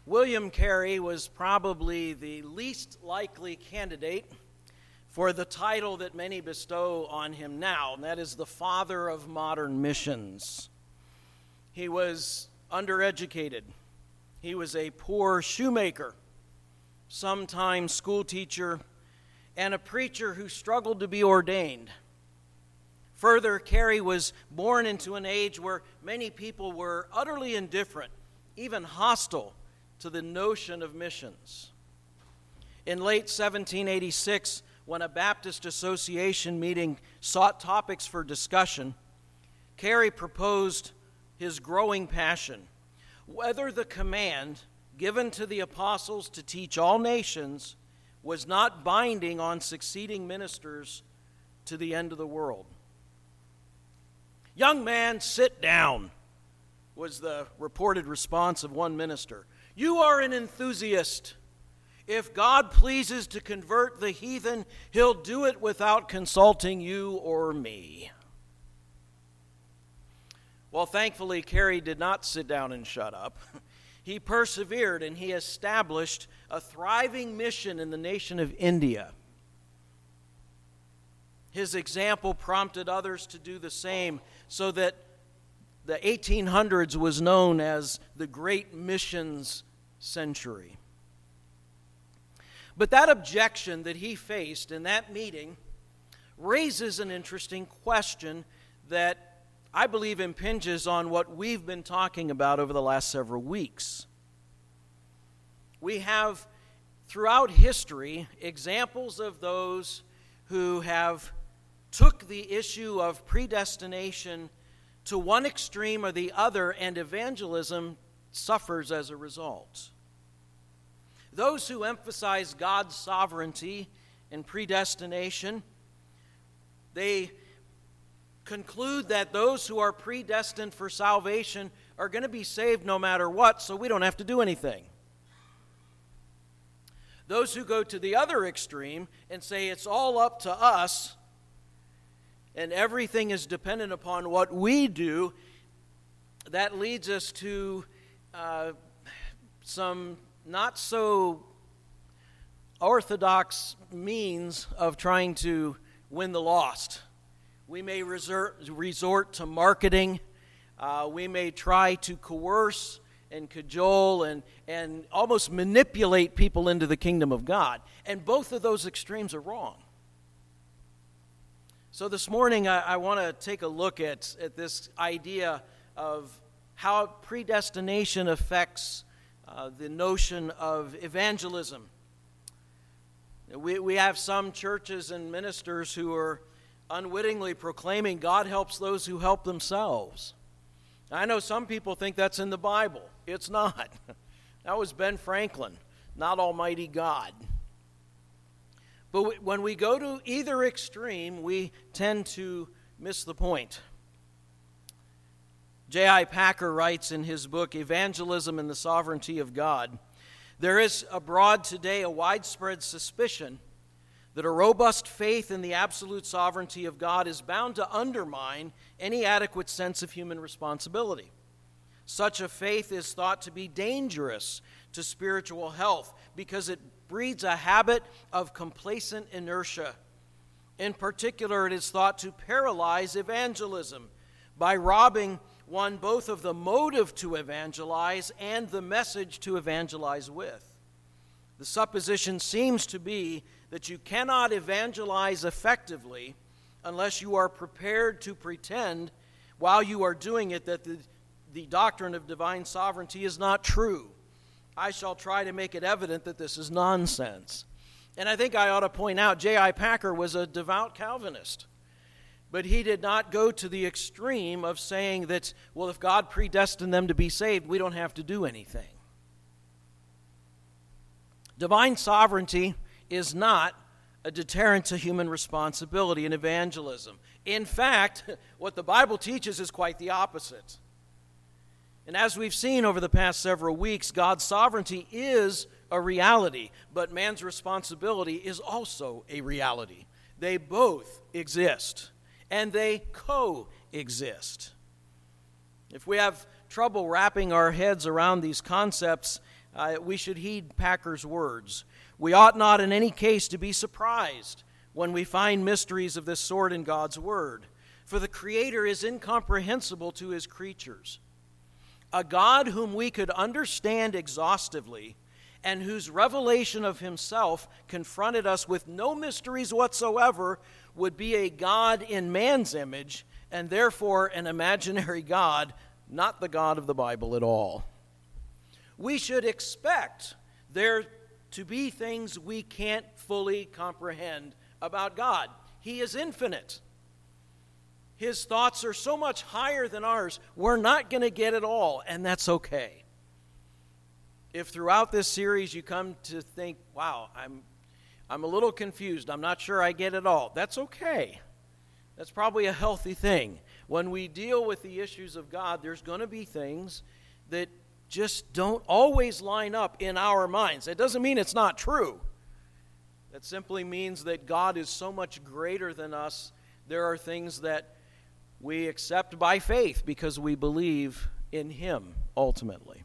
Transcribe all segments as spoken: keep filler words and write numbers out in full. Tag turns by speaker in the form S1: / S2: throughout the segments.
S1: William Carey was probably the least likely candidate for the title that many bestow on him now, and that is the father of modern missions. He was undereducated. He was a poor shoemaker, sometime school teacher, and a preacher who struggled to be ordained. Further, Carey was born into an age where many people were utterly indifferent, even hostile to the notion of missions. In late seventeen eighty-six, when a Baptist Association meeting sought topics for discussion, Carey proposed his growing passion: whether the command given to the apostles to teach all nations was not binding on succeeding ministers to the end of the world. "Young man, sit down," was the reported response of one minister. "You are an enthusiast. If God pleases to convert the heathen, he'll do it without consulting you or me." Well, thankfully, Carey did not sit down and shut up. He persevered, and he established a thriving mission in the nation of India. His example prompted others to do the same, so that the eighteen hundreds was known as the Great Missions Century. But that objection that he faced in that meeting raises an interesting question that I believe impinges on what we've been talking about over the last several weeks. We have, throughout history, examples of those who have took the issue of predestination to one extreme or the other, and evangelism suffers as a result. Those who emphasize God's sovereignty and predestination, they conclude that those who are predestined for salvation are going to be saved no matter what, so we don't have to do anything. Those who go to the other extreme and say it's all up to us and everything is dependent upon what we do, that leads us to uh, some not so orthodox means of trying to win the lost. We may resort, resort to marketing. Uh, we may try to coerce and cajole and, and almost manipulate people into the kingdom of God. And both of those extremes are wrong. So this morning I, I want to take a look at, at this idea of how predestination affects uh, the notion of evangelism. We, we have some churches and ministers who are unwittingly proclaiming God helps those who help themselves. I know some people think that's in the Bible. It's not. That was Ben Franklin, not Almighty God. But when we go to either extreme, we tend to miss the point. J I Packer writes in his book, Evangelism and the Sovereignty of God, "There is abroad today a widespread suspicion that a robust faith in the absolute sovereignty of God is bound to undermine any adequate sense of human responsibility. Such a faith is thought to be dangerous to spiritual health because it breeds a habit of complacent inertia. In particular, it is thought to paralyze evangelism by robbing one both of the motive to evangelize and the message to evangelize with. The supposition seems to be that you cannot evangelize effectively unless you are prepared to pretend while you are doing it that the, the doctrine of divine sovereignty is not true. I shall try to make it evident that this is nonsense." And I think I ought to point out J I Packer was a devout Calvinist. But he did not go to the extreme of saying that, well, if God predestined them to be saved, we don't have to do anything. Divine sovereignty is not a deterrent to human responsibility in evangelism. In fact, what the Bible teaches is quite the opposite. And as we've seen over the past several weeks, God's sovereignty is a reality, but man's responsibility is also a reality. They both exist, and they coexist. If we have trouble wrapping our heads around these concepts, uh, we should heed Packer's words. We ought not in any case to be surprised when we find mysteries of this sort in God's Word, for the Creator is incomprehensible to His creatures. A God whom we could understand exhaustively and whose revelation of Himself confronted us with no mysteries whatsoever would be a God in man's image, and therefore an imaginary God, not the God of the Bible at all. We should expect there to be things we can't fully comprehend about God. He is infinite. His thoughts are so much higher than ours, we're not going to get it all, and that's okay. If throughout this series you come to think, wow, I'm, I'm a little confused, I'm not sure I get it all, that's okay. That's probably a healthy thing. When we deal with the issues of God, there's going to be things that just don't always line up in our minds. It doesn't mean it's not true. That simply means that God is so much greater than us. There are things that we accept by faith because we believe in Him ultimately.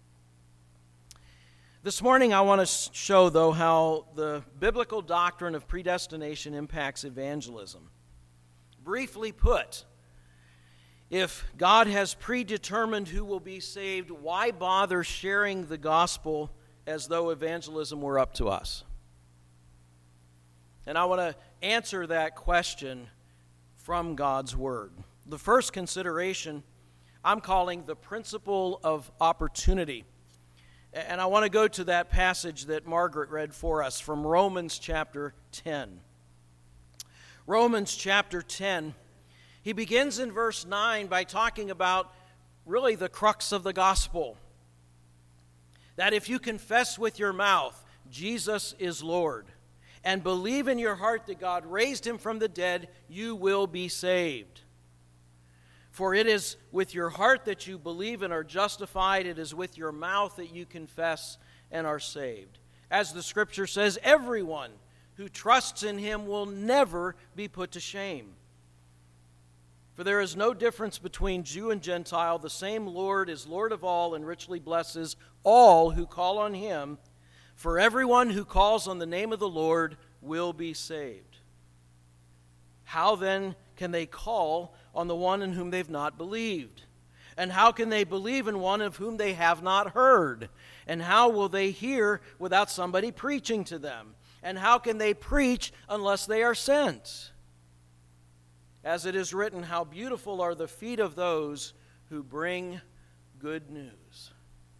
S1: This morning I want to show, though, how the biblical doctrine of predestination impacts evangelism. Briefly put, if God has predetermined who will be saved, why bother sharing the gospel as though evangelism were up to us? And I want to answer that question from God's Word. The first consideration I'm calling the principle of opportunity. And I want to go to that passage that Margaret read for us from Romans chapter ten. Romans chapter ten, he begins in verse nine by talking about really the crux of the gospel. That if you confess with your mouth Jesus is Lord, and believe in your heart that God raised Him from the dead, you will be saved. For it is with your heart that you believe and are justified. It is with your mouth that you confess and are saved. As the Scripture says, everyone who trusts in Him will never be put to shame. For there is no difference between Jew and Gentile. The same Lord is Lord of all and richly blesses all who call on Him. For everyone who calls on the name of the Lord will be saved. How then can they call on the one in whom they've not believed? And how can they believe in one of whom they have not heard? And how will they hear without somebody preaching to them? And how can they preach unless they are sent? As it is written, how beautiful are the feet of those who bring good news.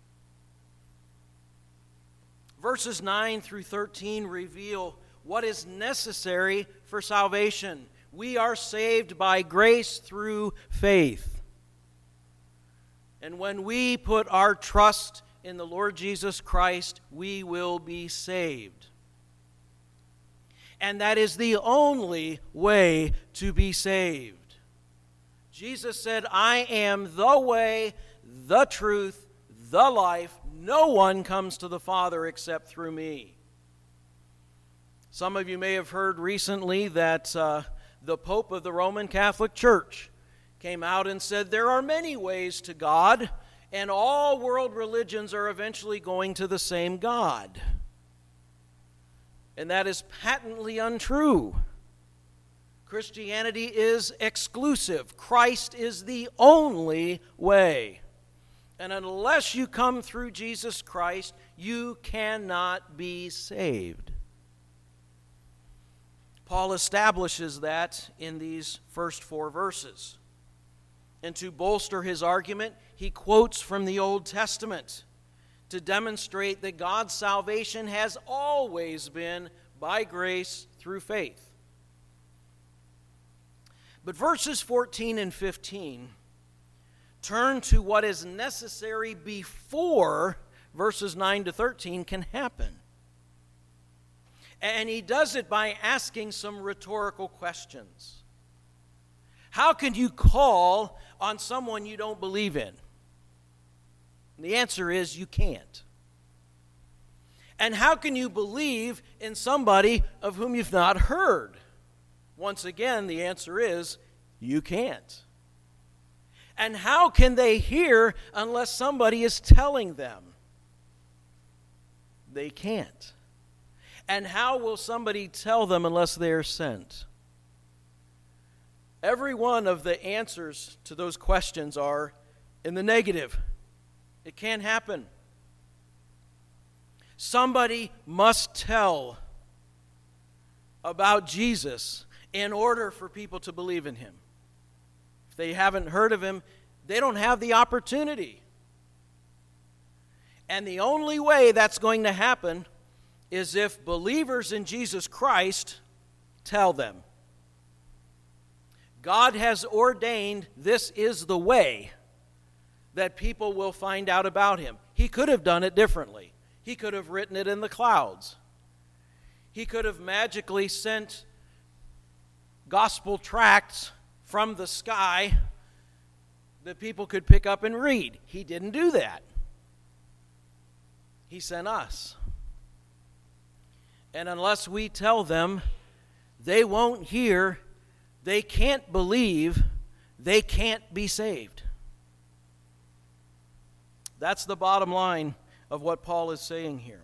S1: Verses nine through thirteen reveal what is necessary for salvation. We are saved by grace through faith. And when we put our trust in the Lord Jesus Christ, we will be saved. And that is the only way to be saved. Jesus said, I am the way, the truth, the life. No one comes to the Father except through me. Some of you may have heard recently that uh, the Pope of the Roman Catholic Church came out and said there are many ways to God, and all world religions are eventually going to the same God. And that is patently untrue. Christianity is exclusive. Christ is the only way. And unless you come through Jesus Christ, you cannot be saved. Paul establishes that in these first four verses. And to bolster his argument, he quotes from the Old Testament to demonstrate that God's salvation has always been by grace through faith. But verses fourteen and fifteen turn to what is necessary before verses nine to thirteen can happen. And he does it by asking some rhetorical questions. How can you call on someone you don't believe in? And the answer is you can't. And how can you believe in somebody of whom you've not heard? Once again, the answer is you can't. And how can they hear unless somebody is telling them? They can't. And how will somebody tell them unless they are sent? Every one of the answers to those questions are in the negative. It can't happen. Somebody must tell about Jesus in order for people to believe in him. If they haven't heard of him, they don't have the opportunity. And the only way that's going to happen is if believers in Jesus Christ tell them. God has ordained this is the way that people will find out about him. He could have done it differently. He could have written it in the clouds. He could have magically sent gospel tracts from the sky that people could pick up and read. He didn't do that. He sent us. And unless we tell them, they won't hear, they can't believe, they can't be saved. That's the bottom line of what Paul is saying here.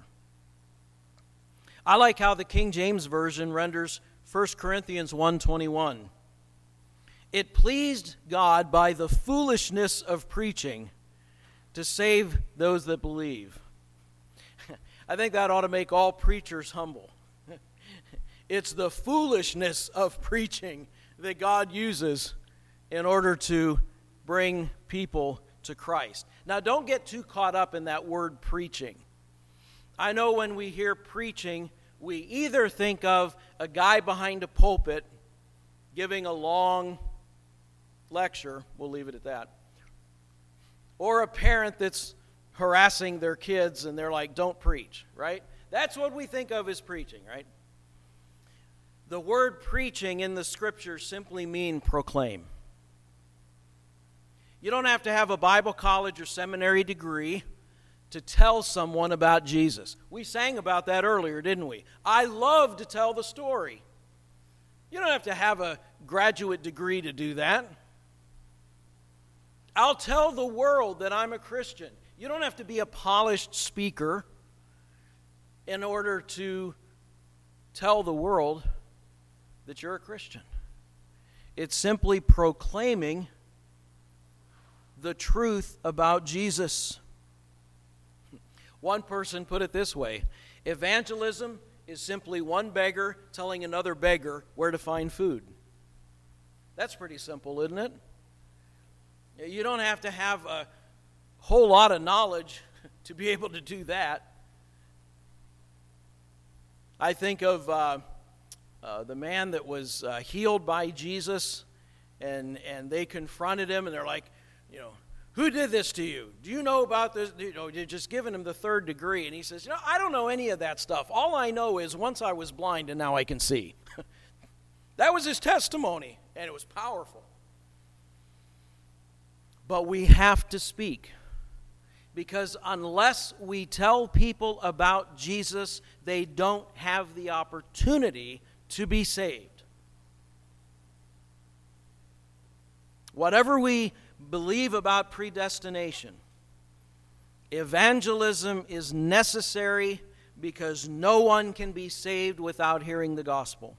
S1: I like how the King James Version renders First Corinthians one twenty-one. It pleased God by the foolishness of preaching to save those that believe. I think that ought to make all preachers humble. It's the foolishness of preaching that God uses in order to bring people to Christ. Now, don't get too caught up in that word preaching. I know when we hear preaching, we either think of a guy behind a pulpit giving a long lecture, we'll leave it at that, or a parent that's harassing their kids and they're like, don't preach, right? That's what we think of as preaching, right? The word preaching in the scriptures simply mean proclaim. You don't have to have a Bible college or seminary degree to tell someone about Jesus. We sang about that earlier, didn't we? I love to tell the story. You don't have to have a graduate degree to do that. I'll tell the world that I'm a Christian. You don't have to be a polished speaker in order to tell the world that you're a Christian. It's simply proclaiming the truth about Jesus. One person put it this way: evangelism is simply one beggar telling another beggar where to find food. That's pretty simple, isn't it? You don't have to have a whole lot of knowledge to be able to do that. I think of uh, uh, the man that was uh, healed by Jesus, and and they confronted him, and they're like, you know, who did this to you? Do you know about this? You know, you're just giving him the third degree. And he says, you know, I don't know any of that stuff. All I know is once I was blind and now I can see. That was his testimony, and it was powerful. But we have to speak, because unless we tell people about Jesus, they don't have the opportunity to be saved. Whatever we believe about predestination, evangelism is necessary because no one can be saved without hearing the gospel.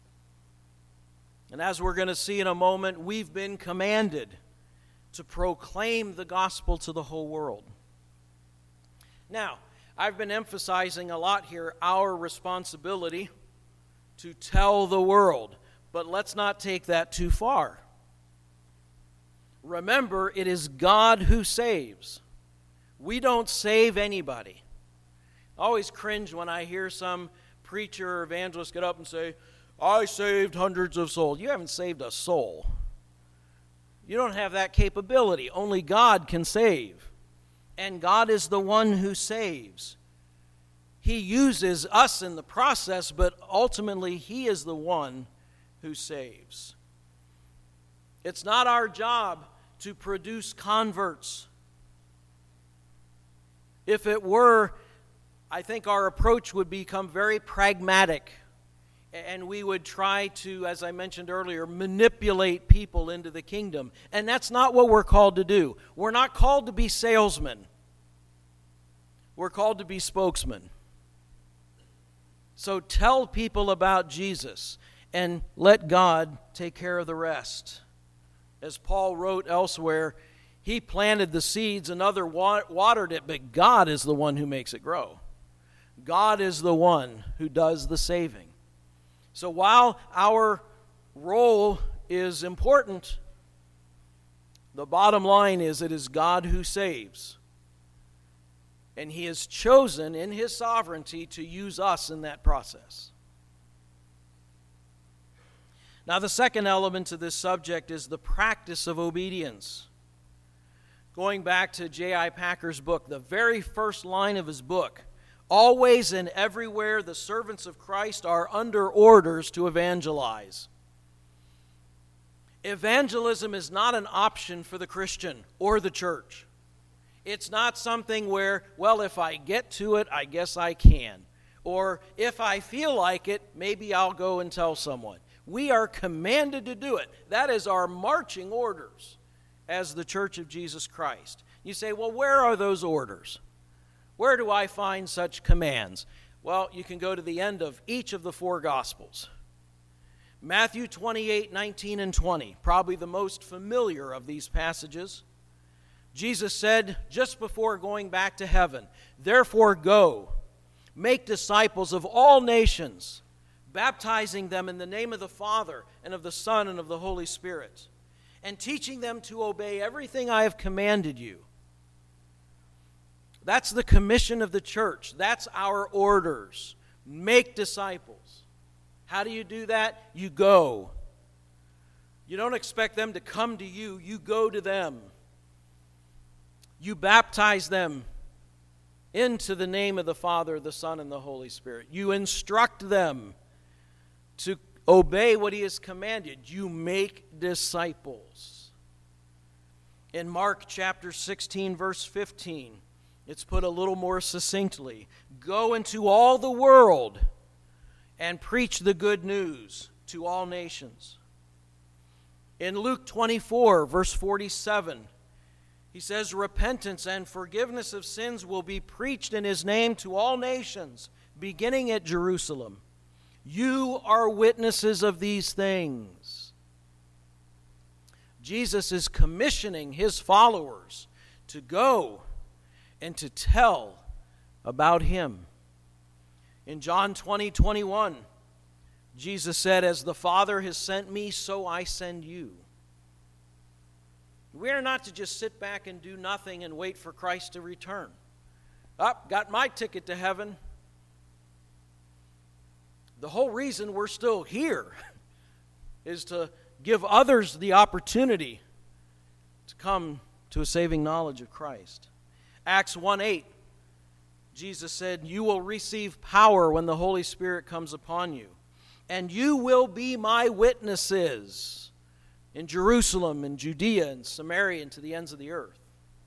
S1: And as we're going to see in a moment, we've been commanded to proclaim the gospel to the whole world. Now, I've been emphasizing a lot here our responsibility to tell the world, but let's not take that too far. Remember, it is God who saves. We don't save anybody. I always cringe when I hear some preacher or evangelist get up and say, I saved hundreds of souls. You haven't saved a soul. You don't have that capability. Only God can save. And God is the one who saves. He uses us in the process, but ultimately He is the one who saves. It's not our job to produce converts. If it were, I think our approach would become very pragmatic, and we would try to, as I mentioned earlier, manipulate people into the kingdom. And that's not what we're called to do. We're not called to be salesmen. We're called to be spokesmen. So tell people about Jesus and let God take care of the rest. As Paul wrote elsewhere, he planted the seeds, another watered it, but God is the one who makes it grow. God is the one who does the saving. So while our role is important, the bottom line is it is God who saves. And He has chosen in His sovereignty to use us in that process. Now, the second element to this subject is the practice of obedience. Going back to J I Packer's book, the very first line of his book, always and everywhere the servants of Christ are under orders to evangelize. Evangelism is not an option for the Christian or the church. It's not something where, well, if I get to it, I guess I can. Or if I feel like it, maybe I'll go and tell someone. We are commanded to do it. That is our marching orders as the Church of Jesus Christ. You say, well, where are those orders? Where do I find such commands? Well, you can go to the end of each of the four Gospels. Matthew twenty-eight, nineteen, and twenty, probably the most familiar of these passages. Jesus said just before going back to heaven, "Therefore go, make disciples of all nations, baptizing them in the name of the Father and of the Son and of the Holy Spirit, and teaching them to obey everything I have commanded you." That's the commission of the church. That's our orders. Make disciples. How do you do that? You go. You don't expect them to come to you. You go to them. You baptize them into the name of the Father, the Son, and the Holy Spirit. You instruct them to obey what He has commanded. You make disciples. In Mark chapter sixteen, verse fifteen, it's put a little more succinctly. Go into all the world and preach the good news to all nations. In Luke twenty-four, verse forty-seven, he says, repentance and forgiveness of sins will be preached in His name to all nations, beginning at Jerusalem. You are witnesses of these things. Jesus is commissioning His followers to go and to tell about Him. In John twenty, twenty-one, Jesus said, as the Father has sent me, so I send you. We are not to just sit back and do nothing and wait for Christ to return. Up, oh, got my ticket to heaven. The whole reason we're still here is to give others the opportunity to come to a saving knowledge of Christ. Acts one eight, Jesus said, you will receive power when the Holy Spirit comes upon you, and you will be my witnesses in Jerusalem and Judea and Samaria and to the ends of the earth.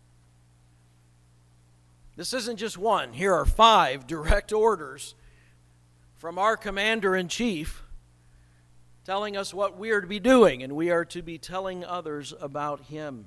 S1: This isn't just one. Here are five direct orders from our commander-in-chief telling us what we are to be doing, and we are to be telling others about Him.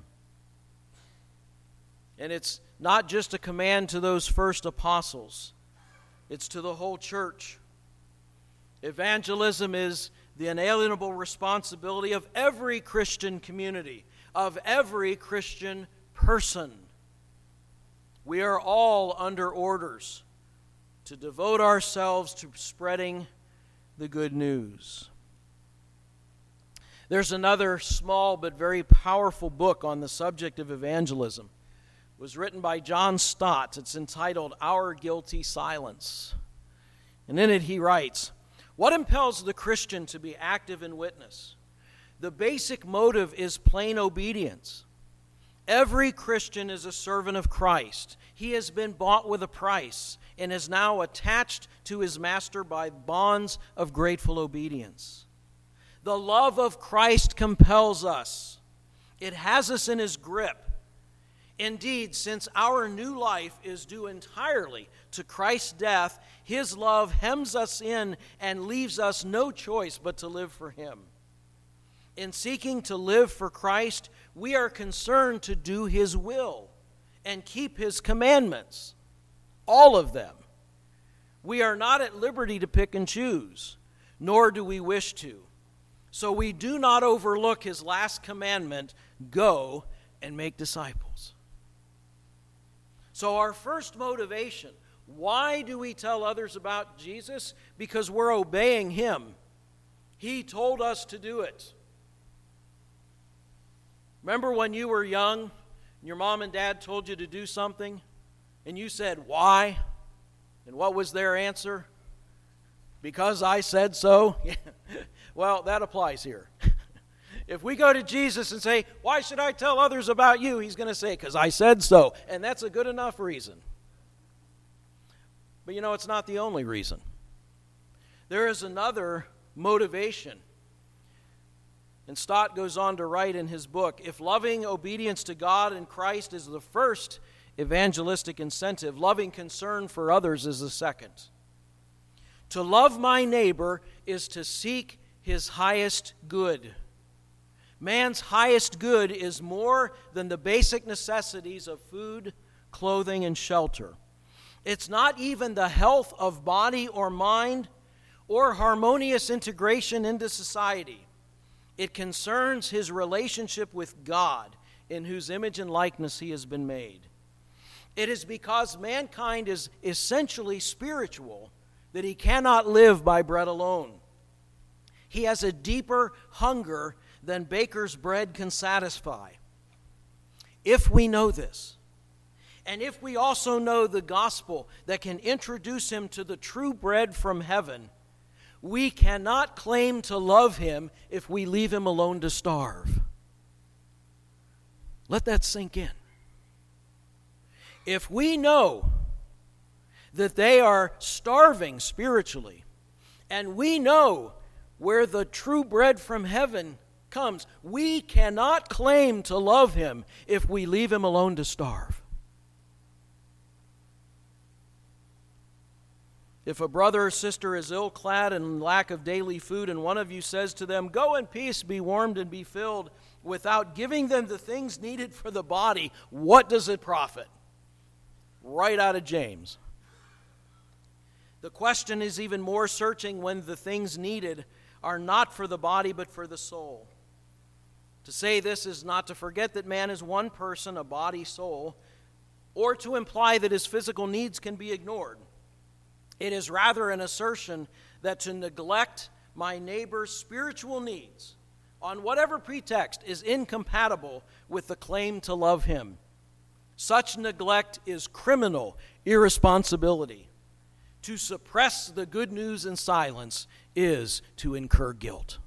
S1: And it's not just a command to those first apostles. It's to the whole church. Evangelism is the inalienable responsibility of every Christian community, of every Christian person. We are all under orders to devote ourselves to spreading the good news. There's another small but very powerful book on the subject of evangelism. It was written by John Stott. It's entitled Our Guilty Silence. And in it he writes, what impels the Christian to be active in witness? The basic motive is plain obedience. Every Christian is a servant of Christ. He has been bought with a price and is now attached to his master by bonds of grateful obedience. The love of Christ compels us. It has us in His grip. Indeed, since our new life is due entirely to Christ's death, His love hems us in and leaves us no choice but to live for Him. In seeking to live for Christ, we are concerned to do His will and keep His commandments, all of them. We are not at liberty to pick and choose, nor do we wish to. So we do not overlook his last commandment, go and make disciples. So our first motivation, why do we tell others about Jesus? Because we're obeying him. He told us to do it. Remember when you were young and your mom and dad told you to do something and you said, why? And what was their answer? Because I said so? Well, that applies here. If we go to Jesus and say, why should I tell others about you? He's going to say, because I said so. And that's a good enough reason. But you know, it's not the only reason. There is another motivation. And Stott goes on to write in his book, if loving obedience to God and Christ is the first evangelistic incentive, loving concern for others is the second. To love my neighbor is to seek his highest good. Man's highest good is more than the basic necessities of food, clothing, and shelter. It's not even the health of body or mind or harmonious integration into society. It concerns his relationship with God, in whose image and likeness he has been made. It is because mankind is essentially spiritual that he cannot live by bread alone. He has a deeper hunger than baker's bread can satisfy. If we know this, and if we also know the gospel that can introduce him to the true bread from heaven, we cannot claim to love him if we leave him alone to starve. Let that sink in. If we know that they are starving spiritually, and we know where the true bread from heaven comes, we cannot claim to love him if we leave him alone to starve. If a brother or sister is ill-clad and in lack of daily food, and one of you says to them, go in peace, be warmed and be filled, without giving them the things needed for the body, what does it profit? Right out of James. The question is even more searching when the things needed are not for the body but for the soul. To say this is not to forget that man is one person, a body, soul, or to imply that his physical needs can be ignored. It is rather an assertion that to neglect my neighbor's spiritual needs on whatever pretext is incompatible with the claim to love him. Such neglect is criminal irresponsibility. To suppress the good news in silence is to incur guilt.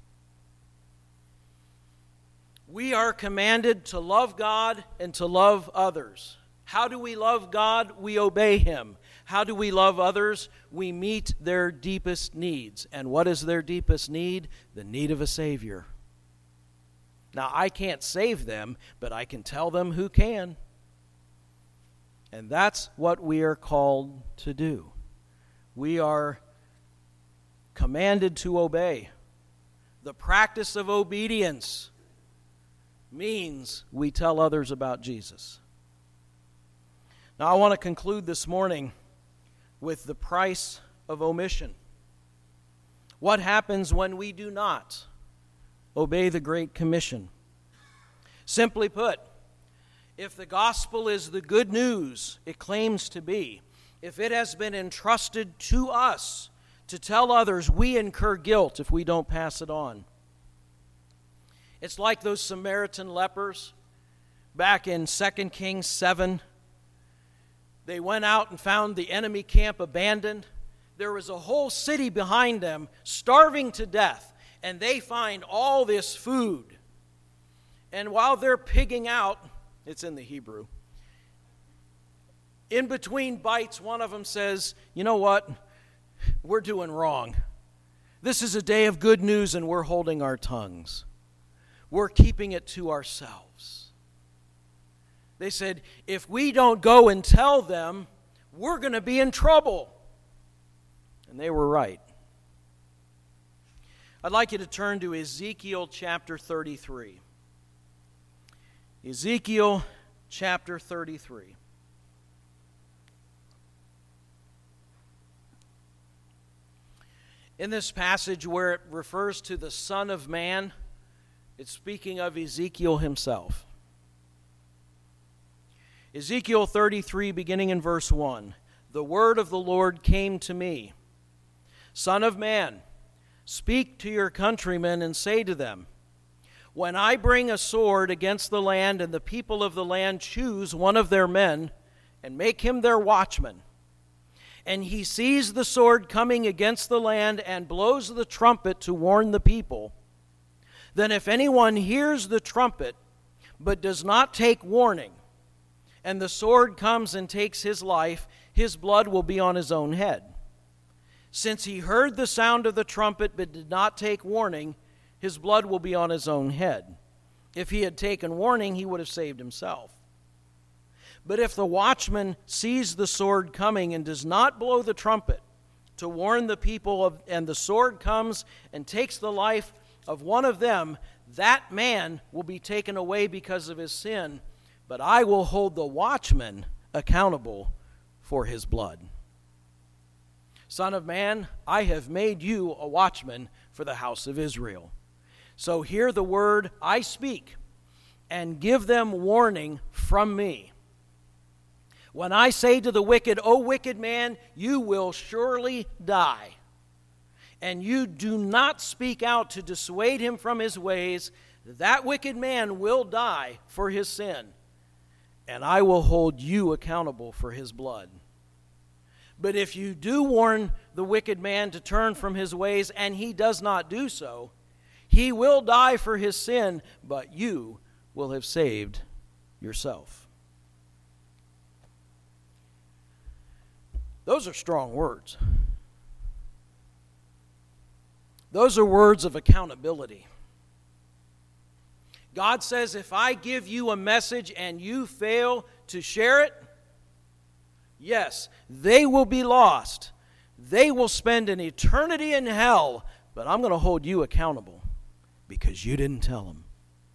S1: We are commanded to love God and to love others. How do we love God? We obey him. How do we love others? We meet their deepest needs. And what is their deepest need? The need of a Savior. Now, I can't save them, but I can tell them who can. And that's what we are called to do. We are commanded to obey. The practice of obedience means we tell others about Jesus. Now, I want to conclude this morning with the price of omission. What happens when we do not obey the Great Commission? Simply put, if the gospel is the good news it claims to be, if it has been entrusted to us to tell others, we incur guilt if we don't pass it on. It's like those Samaritan lepers back in Second Kings seven. They went out and found the enemy camp abandoned. There was a whole city behind them starving to death, and they find all this food. And while they're pigging out, it's in the Hebrew, in between bites, one of them says, you know what? We're doing wrong. This is a day of good news, and we're holding our tongues. We're keeping it to ourselves. They said, if we don't go and tell them, we're going to be in trouble. And they were right. I'd like you to turn to Ezekiel chapter thirty-three. Ezekiel chapter thirty-three. In this passage where it refers to the Son of Man, it's speaking of Ezekiel himself. Ezekiel thirty-three, beginning in verse one. The word of the Lord came to me. Son of man, speak to your countrymen and say to them, when I bring a sword against the land and the people of the land choose one of their men and make him their watchman, and he sees the sword coming against the land and blows the trumpet to warn the people, then if anyone hears the trumpet but does not take warning, and the sword comes and takes his life, his blood will be on his own head. Since he heard the sound of the trumpet but did not take warning, his blood will be on his own head. If he had taken warning, he would have saved himself. But if the watchman sees the sword coming and does not blow the trumpet to warn the people, of, and the sword comes and takes the life of one of them, that man will be taken away because of his sin, but I will hold the watchman accountable for his blood. Son of man, I have made you a watchman for the house of Israel. So hear the word I speak, and give them warning from me. When I say to the wicked, O wicked man, you will surely die, and you do not speak out to dissuade him from his ways, that wicked man will die for his sin, and I will hold you accountable for his blood. But if you do warn the wicked man to turn from his ways, and he does not do so, he will die for his sin, but you will have saved yourself. Those are strong words. Those are words of accountability. God says, if I give you a message and you fail to share it, yes, they will be lost. They will spend an eternity in hell, but I'm going to hold you accountable because you didn't tell them.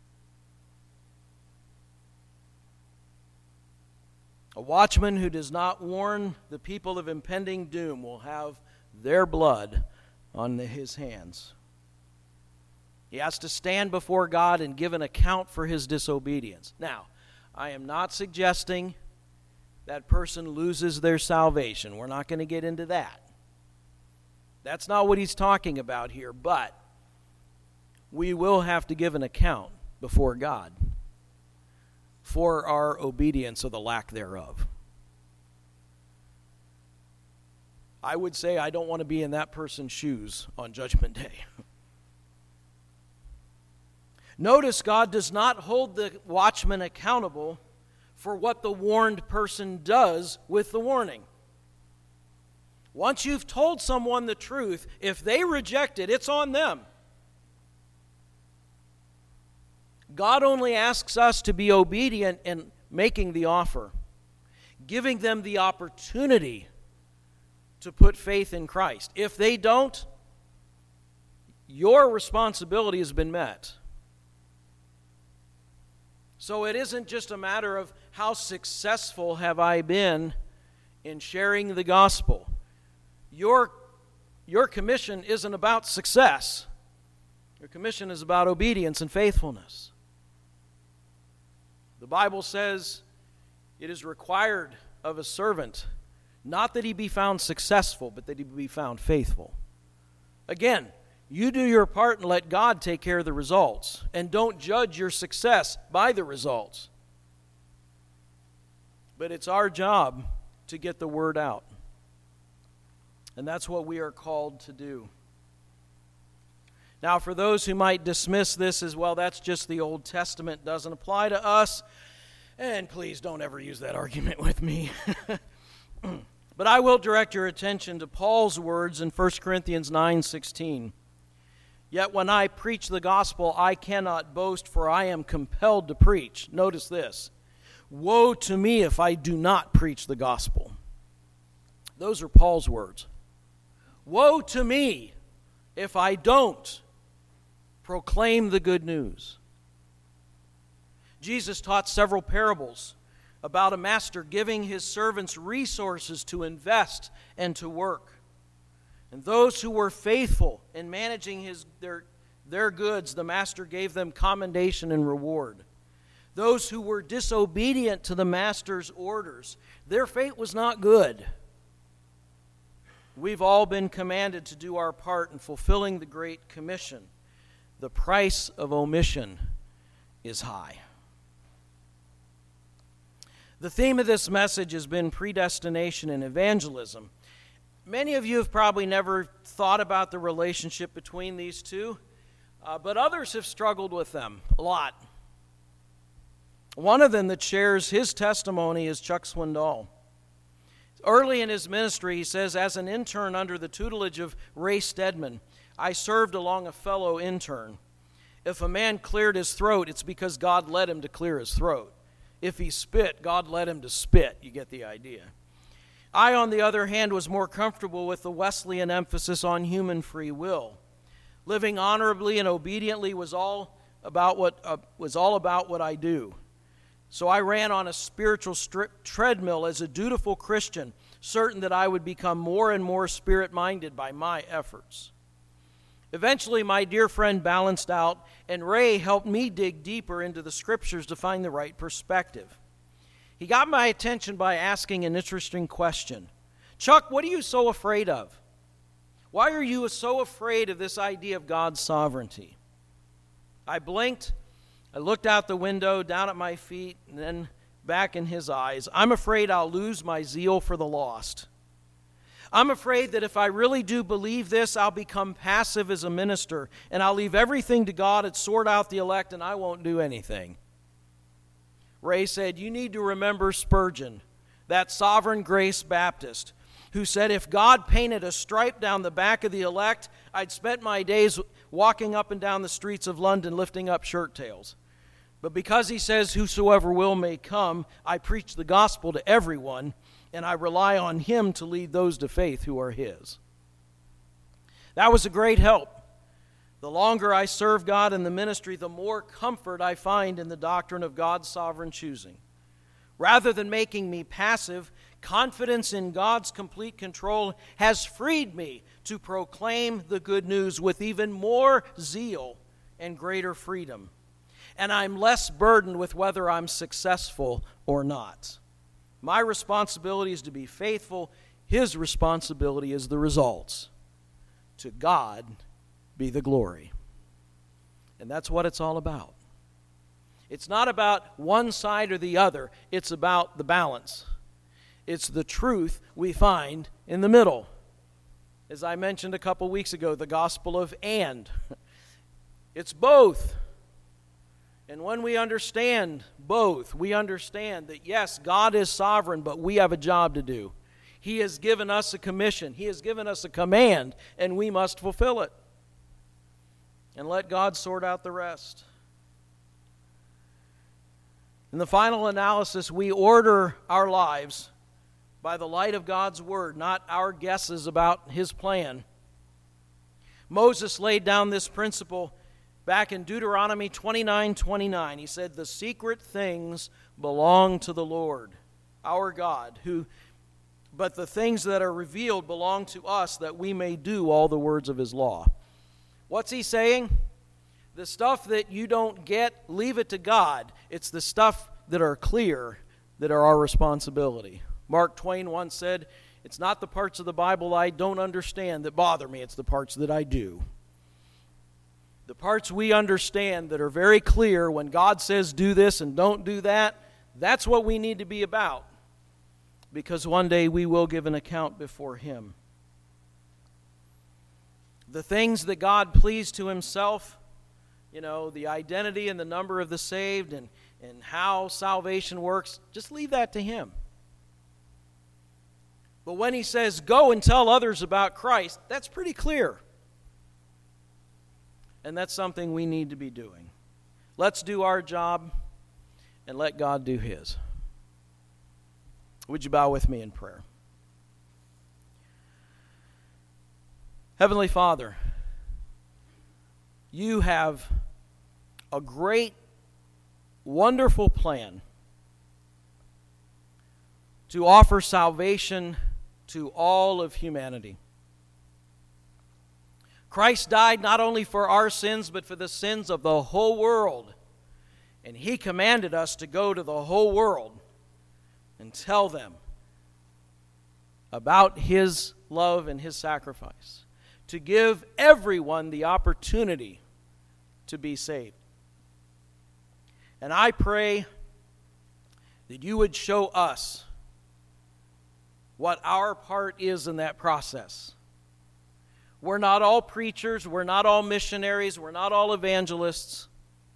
S1: A watchman who does not warn the people of impending doom will have their blood on his hands. He has to stand before God and give an account for his disobedience. Now, I am not suggesting that person loses their salvation. We're not going to get into that. That's not what he's talking about here, but we will have to give an account before God for our obedience or the lack thereof. I would say I don't want to be in that person's shoes on Judgment Day. Notice God does not hold the watchman accountable for what the warned person does with the warning. Once you've told someone the truth, if they reject it, it's on them. God only asks us to be obedient in making the offer, giving them the opportunity to put faith in Christ. If they don't, your responsibility has been met. So it isn't just a matter of how successful have I been in sharing the gospel. Your, your commission isn't about success. Your commission is about obedience and faithfulness. The Bible says it is required of a servant not that he be found successful, but that he be found faithful. Again, you do your part and let God take care of the results. And don't judge your success by the results. But it's our job to get the word out. And that's what we are called to do. Now, for those who might dismiss this as, well, that's just the Old Testament, doesn't apply to us, and please don't ever use that argument with me. But I will direct your attention to Paul's words in First Corinthians nine sixteen. Yet when I preach the gospel, I cannot boast, for I am compelled to preach. Notice this. Woe to me if I do not preach the gospel. Those are Paul's words. Woe to me if I don't proclaim the good news. Jesus taught several parables about a master giving his servants resources to invest and to work. And those who were faithful in managing his, their, their goods, the master gave them commendation and reward. Those who were disobedient to the master's orders, their fate was not good. We've all been commanded to do our part in fulfilling the Great Commission. The price of omission is high. The theme of this message has been predestination and evangelism. Many of you have probably never thought about the relationship between these two, uh, but others have struggled with them a lot. One of them that shares his testimony is Chuck Swindoll. Early in his ministry, he says, as an intern under the tutelage of Ray Stedman, I served along a fellow intern. If a man cleared his throat, it's because God led him to clear his throat. If he spit, God led him to spit. You get the idea. I, on the other hand, was more comfortable with the Wesleyan emphasis on human free will. Living honorably and obediently was all about what uh, was all about what I do. So I ran on a spiritual stri- treadmill as a dutiful Christian, certain that I would become more and more spirit-minded by my efforts. Eventually, my dear friend balanced out, and Ray helped me dig deeper into the Scriptures to find the right perspective. He got my attention by asking an interesting question. Chuck, what are you so afraid of? Why are you so afraid of this idea of God's sovereignty? I blinked. I looked out the window, down at my feet, and then back in his eyes. I'm afraid I'll lose my zeal for the lost. I'm afraid that if I really do believe this, I'll become passive as a minister, and I'll leave everything to God and sort out the elect, and I won't do anything. Ray said, you need to remember Spurgeon, that sovereign grace Baptist, who said, if God painted a stripe down the back of the elect, I'd spent my days walking up and down the streets of London lifting up shirt tails. But because he says, whosoever will may come, I preach the gospel to everyone, and I rely on him to lead those to faith who are his. That was a great help. The longer I serve God in the ministry, the more comfort I find in the doctrine of God's sovereign choosing. Rather than making me passive, confidence in God's complete control has freed me to proclaim the good news with even more zeal and greater freedom. And I'm less burdened with whether I'm successful or not. My responsibility is to be faithful. His responsibility is the results. To God be the glory. And that's what it's all about. It's not about one side or the other. It's about the balance. It's the truth we find in the middle. As I mentioned a couple weeks ago, the gospel of and. It's both. And when we understand both, we understand that yes, God is sovereign, but we have a job to do. He has given us a commission. He has given us a command, and we must fulfill it. And let God sort out the rest. In the final analysis, we order our lives by the light of God's word, not our guesses about his plan. Moses laid down this principle back in Deuteronomy twenty-nine twenty-nine. He said, the secret things belong to the Lord, our God, who, but the things that are revealed belong to us, that we may do all the words of his law. What's he saying? The stuff that you don't get, leave it to God. It's the stuff that are clear that are our responsibility. Mark Twain once said, it's not the parts of the Bible I don't understand that bother me, it's the parts that I do. The parts we understand that are very clear when God says do this and don't do that, that's what we need to be about. Because one day we will give an account before him. The things that God pleased to himself, you know, the identity and the number of the saved and, and how salvation works, just leave that to him. But when he says, go and tell others about Christ, that's pretty clear. And that's something we need to be doing. Let's do our job and let God do his. Would you bow with me in prayer? Heavenly Father, you have a great, wonderful plan to offer salvation to all of humanity. Christ died not only for our sins, but for the sins of the whole world. And He commanded us to go to the whole world and tell them about His love and His sacrifice, to give everyone the opportunity to be saved. And I pray that you would show us what our part is in that process. We're not all preachers, we're not all missionaries, we're not all evangelists,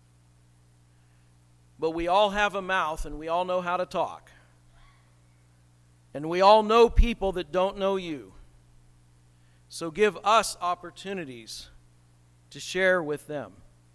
S1: but we all have a mouth and we all know how to talk. And we all know people that don't know you. So give us opportunities to share with them.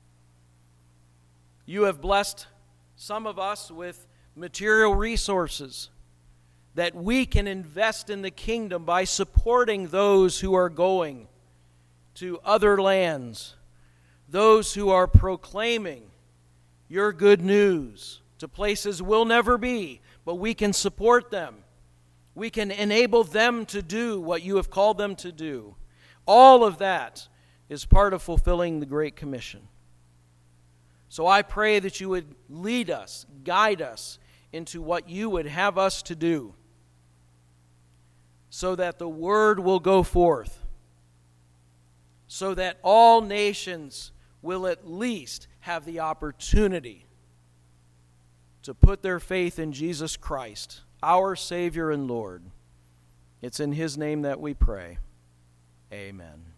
S1: You have blessed some of us with material resources that we can invest in the kingdom by supporting those who are going to other lands, those who are proclaiming your good news to places we'll never be, but we can support them. We can enable them to do what you have called them to do. All of that is part of fulfilling the Great Commission. So I pray that you would lead us, guide us into what you would have us to do, so that the word will go forth, so that all nations will at least have the opportunity to put their faith in Jesus Christ, our Savior and Lord. It's in His name that we pray. Amen.